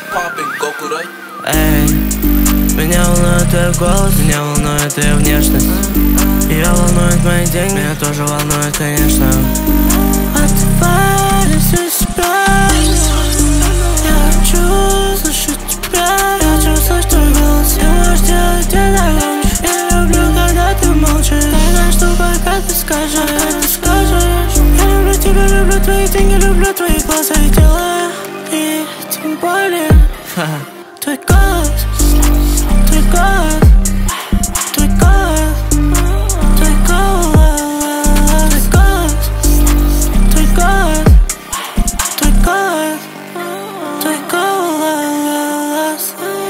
Эй, меня волнует твой голос, меня волнует твоя внешность. Ее волнует мои деньги, меня тоже волнует, конечно. Отвались из себя. Я хочу слышать тебя, я хочу слышать твой голос. Ты можешь делать где-то громче. Я люблю, когда ты молчишь. Дай что пока ты скажешь. Я люблю тебя, люблю твои деньги, люблю твои глаза и тела. И тем более твой голос, твой голос, твой голос, твой голос, твой голос, твой голос, твой голос.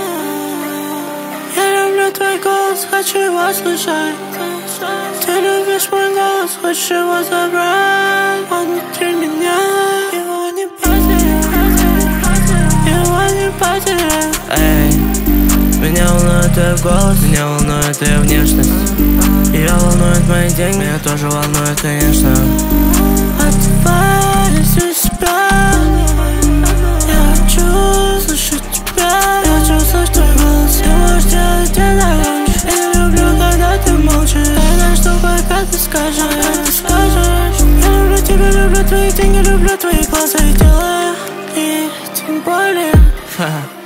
Я люблю твой голос, хочу его слышать. Ты любишь мой голос, хочешь его забрать. Он внутри меня, его не потерять, его не потерять. Эй, меня волнует твой голос, меня волнует твоя внешность. Ее волнует мои деньги, меня тоже волнует, конечно. Отвались из себя. Я хочу слышать тебя, я хочу слышать твой голос. Ты можешь делать где-то громче. Я люблю, когда ты молчишь. Дай что пока ты скажешь. Я люблю тебя, люблю твои деньги, люблю твои глаза и тела. И тем более